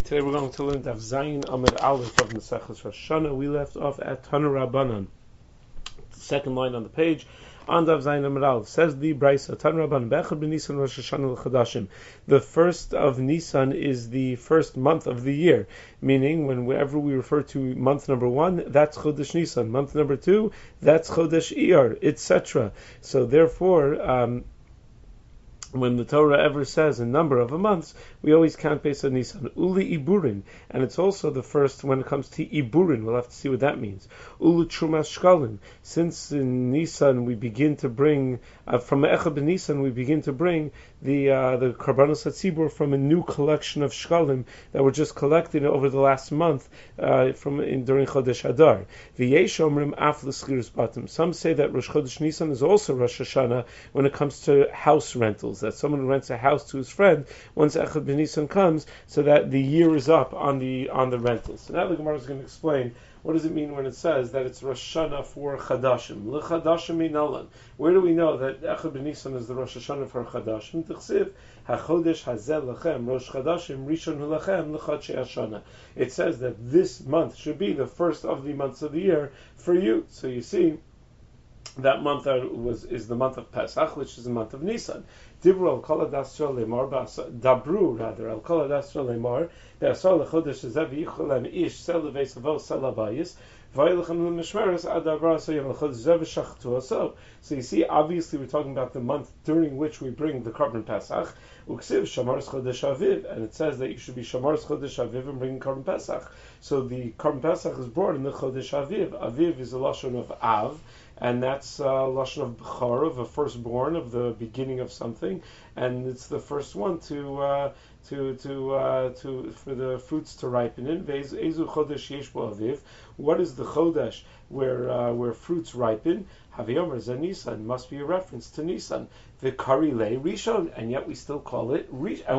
Today we're going to learn Daf Zayin Amud Aleph of Maseches Rosh Hashanah. We left off at Tanu Rabbanan, second line on the page. On Daf Zayin Amud Aleph says the Brisa Tanu Rabbanan Be'echad b'Nisan Rosh Hashanah l'Chadashim. The first of Nisan is the first month of the year, meaning whenever we refer to month number 1, that's Chodesh Nisan. Month number 2, that's Chodesh Iyar, etc. So therefore, when the Torah ever says a number of months, we always count based on Nisan. Uli Iburin, and it's also the first when it comes to Iburin. We'll have to see what that means. Ulu Trumas Shkalim. Since in Nisan we begin to bring from Echad Nisan we begin to bring the Karbanos HaTzibur from a new collection of Shkalim that were just collected over the last month during Chodesh Adar. V'yesh Omrim Af L'Schiras Batim. Some say that Rosh Chodesh Nisan is also Rosh Hashanah when it comes to house rentals. That someone who rents a house to his friend once Echad B'Nisan comes, so that the year is up on the rentals. So now the Gemara is going to explain what does it mean when it says that it's Rosh Hashanah for Chadashim. L'Chadashim minalan. Where do we know that Echad B'Nisan is the Rosh Hashanah for Chadashim? T'chsiv HaChodesh Hazeh Lachem Rosh Chadashim Rishon Hu Lachem L'Chadshei Hashanah. It says that this month should be the first of the months of the year for you. So you see, that month is the month of Pesach, which is the month of Nisan. Dibru al kol hadasra lemar, dabru rather al kol hadasra lemar, be'asar lechodesh hazav yicholem ish sel leveis avo sel habayis, v'ayilchem lemishmeres ad avra soyem lechodesh zav shachtu aso. So you see, obviously we're talking about the month during which we bring the Korban Pesach. Uksiv Shamaris Chodesh Aviv, and it says that you should be Shamaris Chodesh Aviv and bring Korban Pesach. So the Korban Pesach is brought in the Chodesh Aviv. Aviv is a lashon of Av, and that's a lashon of Bechor, of a firstborn, of the beginning of something, and it's the first one for the fruits to ripen in. Ezu Chodesh Yesh Bo Aviv. What is the Chodesh where fruits ripen? Haviyomer Zeh Nisan, must be a reference to Nisan. The Karilei Rishon, and yet we still call it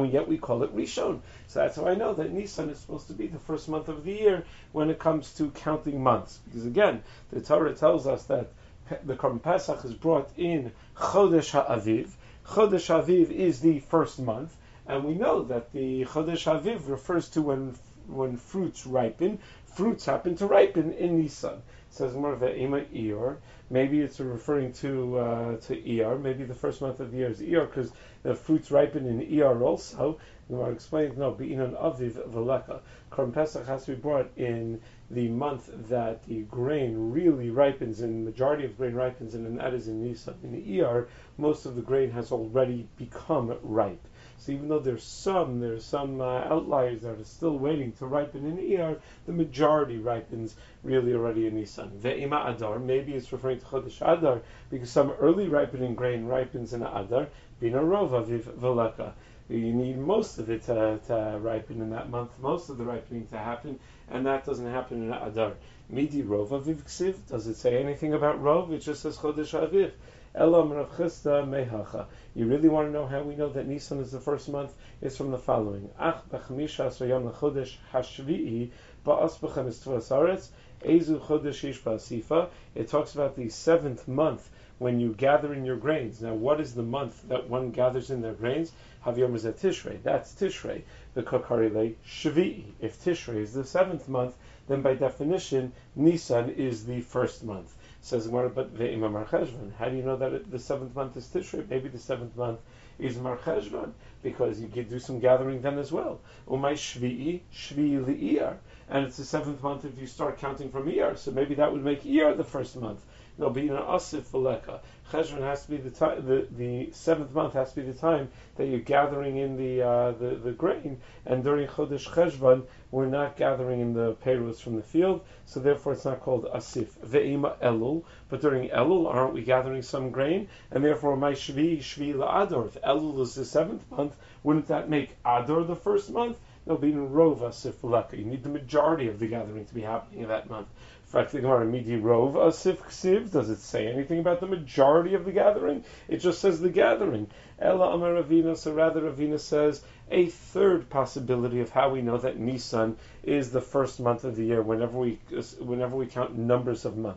Rishon. So that's how I know that Nisan is supposed to be the first month of the year when it comes to counting months. Because again, the Torah tells us that the Korban Pesach is brought in Chodesh HaAviv. Chodesh HaAviv is the first month, and we know that the Chodesh HaAviv refers to when fruits ripen. Fruits happen to ripen in Nisan. It says more of Ema Iyar. Maybe it's referring to Iyar. Maybe the first month of the year is Iyar because the fruits ripen in Iyar also. The Gemara explains, no, Be'inon Aviv V'leka. Korban Pesach has to be brought in the month that the grain really ripens, and the majority of grain ripens, and that is in Nisan. In Iyar, most of the grain has already become ripe. So even though there's some outliers that are still waiting to ripen in Iyar, the majority ripens really already in Nisan. Ve'ima Adar, maybe it's referring to Chodesh Adar, because some early ripening grain ripens in Adar. Bina Rov Aviv V'leka. You need most of it to ripen in that month, most of the ripening to happen, and that doesn't happen in Adar. Midi Rov Aviv Ksiv, does it say anything about Rov? It just says Chodesh Aviv. Elam Rav Chisda Mehacha. You really want to know how we know that Nisan is the first month? It's from the following. Ach b'chamisha asar yom l'chodesh hashvi'i ba'as b'chemes tvas aretz ezu chodesh ish ba'asifa. It talks about the 7th month when you gather in your grains. Now, what is the month that one gathers in their grains? Haviyom is Tishrei. That's Tishrei. The Kokarile Shvi'i. If Tishrei is the 7th month, then by definition, Nisan is the first month. Says Gemara, but ve'ima Mar Cheshvan. How do you know that the 7th month is Tishrei? Maybe the 7th month is Mar Cheshvan, because you could do some gathering then as well. Umay Shvi'i li'iyar. And it's the 7th month if you start counting from Iyar. So maybe that would make Iyar the first month. No, being an asif v'leka. Cheshvan has to be the time. The 7th month has to be the time that you're gathering in the grain. And during Chodesh Cheshvan, we're not gathering in the peiros from the field, so therefore it's not called asif. Ve'ima Elul, but during Elul, aren't we gathering some grain? And therefore, my shvi la'ador. If Elul is the 7th month, wouldn't that make Ador the first month? No, being Rov asif v'leka. You need the majority of the gathering to be happening in that month. Midi Rov Asif Ksiv. Does it say anything about the majority of the gathering? It just says the gathering. Ella Amar Ravina, so rather Ravina says a third possibility of how we know that Nisan is the first month of the year whenever we count numbers of months.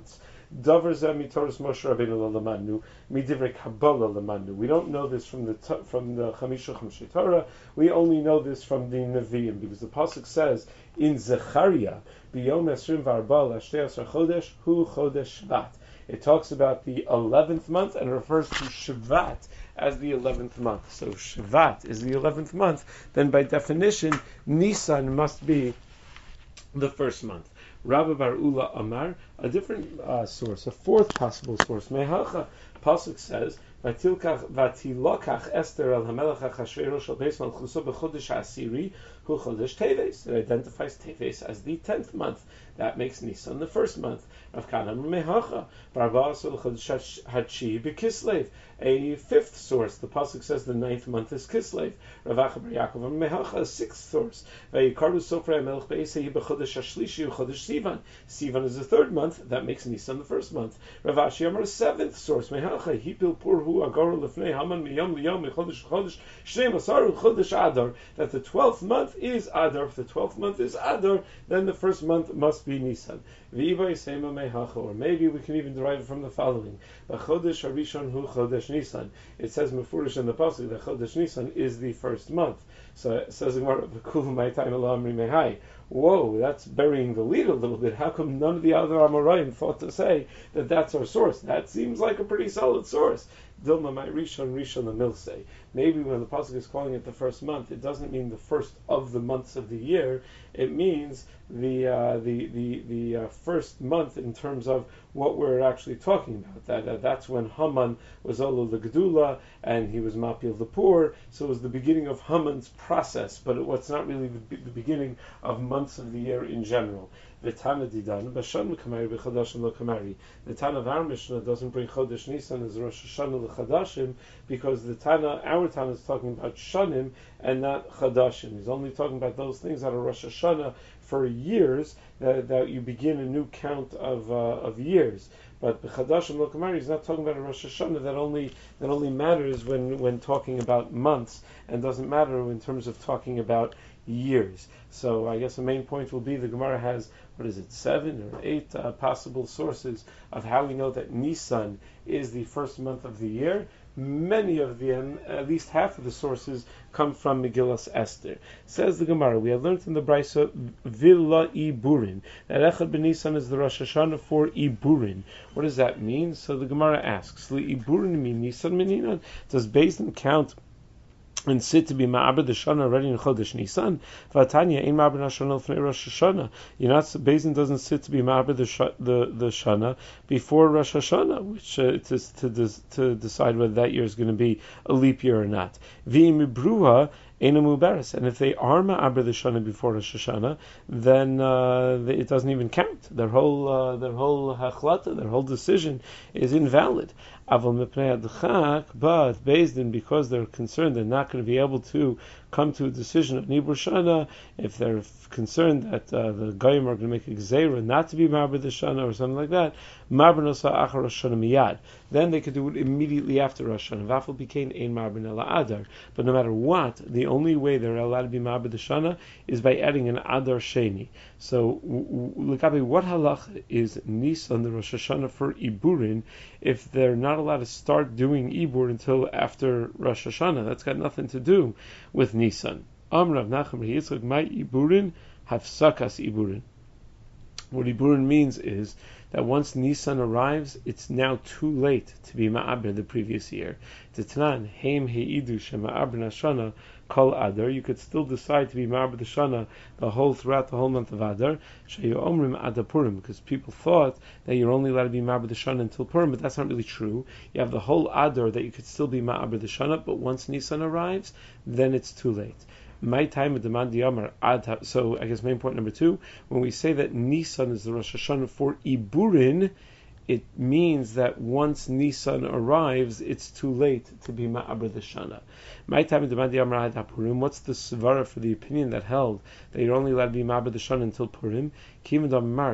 Davar zeh mitoras Moshe Rabbeinu lalamanu midivrei Kabbalah lalamanu. We don't know this from the Chamisha Chumshei Torah. We only know this from the Nevi'im, because the pasuk says in Zechariah, B'yom esrim v'arba l'ashtei asar chodesh hu chodesh Shvat. It talks about the 11th month and refers to Shvat as the 11th month. So Shvat is the 11th month. Then by definition, Nisan must be the first month. Rabbi Bar Ula Amar, a different source, a fourth possible source. Mehacha, pasuk says, Vatilokach Esther el Hamelach Achashverosh al Beis Malchuso b'chodesh Asiri hu chodesh Teves. It identifies Teves as the 10th month. That makes Nisan the first month. Rav Kana Mehacha Barba'asol chodesh Hachi b'Kislev. A fifth source, the pasuk says the 9th month is Kislev. Rav Acha Bar Yaakov Mehacha, a sixth source. Vayikaru Sofrei Hamelach Be'esei b'chodesh Hashlishi hu chodesh Sivan. Sivan is the third month. That makes Nisan the first month. Rav Ashi Amar, a seventh source. Mehacha Hipil Pur hu Agar lefnei Haman miyom liyom mechodesh chodesh shnei masaru chodesh Adar. That the 12th month is Adar. If the 12th month is Adar, then the first month must be Nisan. Or maybe we can even derive it from the following: the chodesh harishon hu chodesh Nisan. It says mefurish in the pasuk that chodesh Nisan is the first month. So it says whoa, that's burying the lead a little bit. How come none of the other Amoraim thought to say that that's our source? That seems like a pretty solid source. Dilma my rishon the milse. Maybe when the pasuk is calling it the first month, it doesn't mean the first of the months of the year. It means the first month in terms of what we're actually talking about. That's when Haman was Olu L'Gedula and he was Mapil the poor. So it was the beginning of Haman's process, but it's not really the beginning of months of the year in general. The Tana Didan, Bashan Kamari B'Chadashim Lo Kamari. The Tana of our Mishnah doesn't bring Chodesh Nisan as Rosh Hashanah L'Chadashim, because our Tana is talking about Shanim and not Chadashim. He's only talking about those things that are Rosh Hashanah for years, that you begin a new count of years. But B'Chadashim Lo Kamari is not talking about a Rosh Hashanah that only matters when talking about months, and doesn't matter in terms of talking about years. So I guess the main point will be the Gemara has, 7 or 8 possible sources of how we know that Nisan is the first month of the year. Many of them, at least half of the sources, come from Megillas Esther. Says the Gemara, we have learned in the Brisa Villa Iburin that Echad Ben Nisan is the Rosh Hashanah for Iburin. What does that mean? So the Gemara asks, Li Iburin min Nisan meninan? Does Beis Din count and sit to be ma'abed the shana already in Chodesh Nisan? Vatanya ein ma'abed hashana l'fnei Rosh Hashanah. Beis Din doesn't sit to be ma'abed the shana before Rosh Hashanah, which is to decide whether that year is going to be a leap year or not. V'im ibruha Eina Mubaris, and if they are ma'abed the shana before Rosh Hashanah, then it doesn't even count. Their whole hachlata, their whole decision is invalid. Aval mipnei adchak, but Beis Din, because they're concerned they're not going to be able to come to a decision of Nibur Shana, if they're concerned that the Goyim are going to make a Gzeira not to be ma'abed the shana or something like that, ma'abed nosa achar Rosh Hashanah miyad. Then they could do it immediately after Rosh Hashanah. Vafal became ein ma'abed ela adar. But no matter what, the only way they're allowed to be ma'abed the shana is by adding an adar sheni. So, Lekabe, what halach is Nisan the Rosh Hashanah for Iburin if they're not allowed to start doing Ibur until after Rosh Hashanah? That's got nothing to do with Nisan. Amrav Nachum Yitzchak, my Iburin hafsakas Iburin. What Iburin means is that once Nisan arrives, it's now too late to be ma'abed the previous year. Titanan heim heidu shema'abed nashana kol adar. You could still decide to be ma'abed the shana throughout the whole month of Adar. Sheyu omrim adar Purim, because people thought that you're only allowed to be ma'abed the shana until Purim, but that's not really true. You have the whole Adar that you could still be ma'abed the shana, but once Nisan arrives, then it's too late. My time of demand yamar ad. So I guess main point number 2, when we say that Nisan is the Rosh Hashanah for Iburin, it means that once Nisan arrives, it's too late to be ma'abed the shana. My time of demand yamar ad Purim. What's the svara for the opinion that held that you're only allowed to be ma'abed the shana until Purim? Since we have a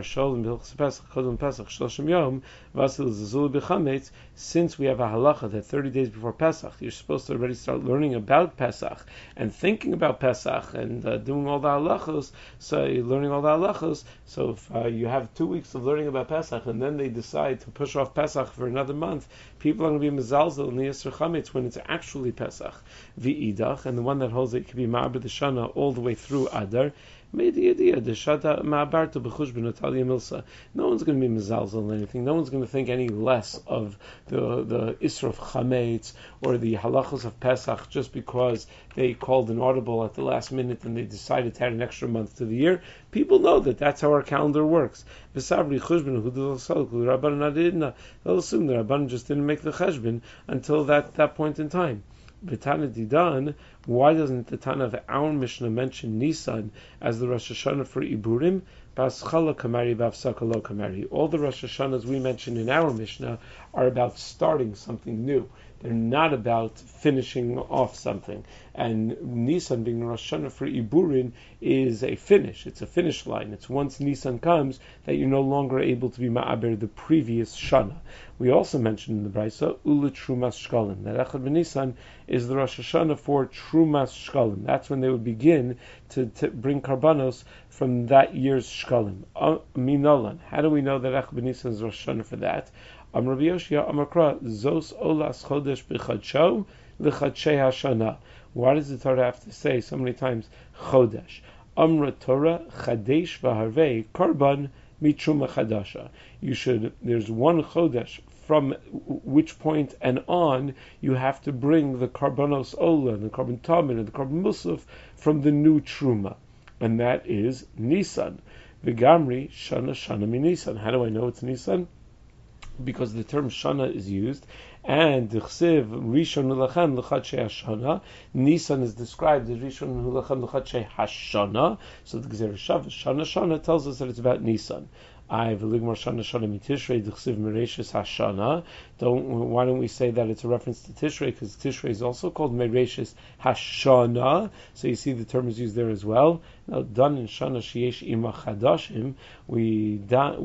halacha that 30 days before Pesach, you're supposed to already start learning about Pesach and thinking about Pesach and doing all the halachos. So you're learning all the halachos. So if you have 2 weeks of learning about Pesach and then they decide decide to push off Pesach for another month, people are going to be mezalzel in the Yisr Chametz when it's actually Pesach. V'idach, and the one that holds it can be Ma'aber the Shana all the way through Adar. No one's going to be mezalzel anything. No one's going to think any less of the Isra of Chametz or the halachos of Pesach just because they called an audible at the last minute and they decided to add an extra month to the year. People know that that's how our calendar works. They'll assume the Rabban just didn't make the cheshbon until that point in time. B'Tana Didan, why doesn't the Tana of our Mishnah mention Nisan as the Rosh Hashanah for Iburim? B'Aschala Kamari, B'Afsaka Lo Kamari. All the Rosh Hashanahs we mention in our Mishnah are about starting something new. They're not about finishing off something. And Nisan being Rosh Hashanah for Iburin is a finish. It's a finish line. It's once Nisan comes that you're no longer able to be ma'aber the previous Shana. We also mentioned in the Brisa, Ula Trumas Shkalim. That Echad B'Nisan is the Rosh Hashanah for Trumas Shkalim. That's when they would begin to bring karbanos from that year's Shkalim. Minolan. How do we know that Echad B'Nisan is Rosh Hashanah for that? Rabbi Yoshia Amakra Zos Olas Chodesh B'Chadsho L'Chadshei Hashana. Why does the Torah have to say so many times Chodesh? Amra Torah Chadesh V'Harvei Karban Mitruma Chadasha. There's one Chodesh from which point and on you have to bring the Karbanos Ola and the Karban Tamid and the Karban Musaf from the new Truma, and that is Nisan. V'Gamri Shana Mi Nisan. How do I know it's Nisan? Because the term Shana is used, and the Chsiv Rishon Ulachan L'Chadshei Hashana. Nisan is described as Rishon Ulachan L'Chadshei Hashana. So the Gezer Shana tells us that it's about Nisan. I v'ligmar Shana miTishrei d'chsiv Mereishis Hashana. Why don't we say that it's a reference to Tishrei, because Tishrei is also called Mereishis Hashana. So you see the term is used there as well. Now done in Shana Sheyesh Ima Chadashim, we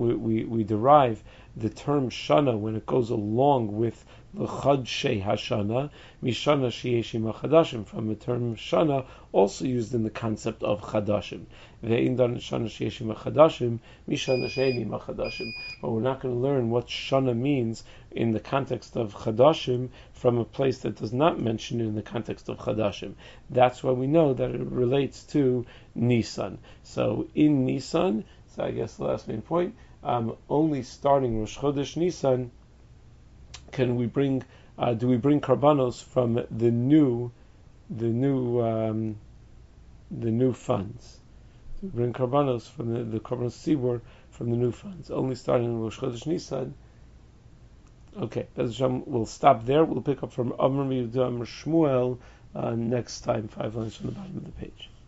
derive the term Shana when it goes along with the Chadshei Hashana, Mishana Sheyesh Ima Chadashim, from the term Shana also used in the concept of Chadashim. Ve'in dan Shana Sheyesh Ima Chadashim, Mishana Sheyesh Ima Chadashim. But we're not going to learn what Shana means in the context of Chadashim from a place that does not mention it in the context of Chadashim. That's why we know that it relates to Nisan. So in Nisan, so I guess the last main point, only starting Rosh Chodesh Nisan do we bring karbanos from the new funds. We bring karbanos from the karbanos tzibur from the new funds. Only starting Rosh Chodesh Nisan. Okay, we'll stop there. We'll pick up from Amr Shmuel next time, 5 lines from the bottom of the page.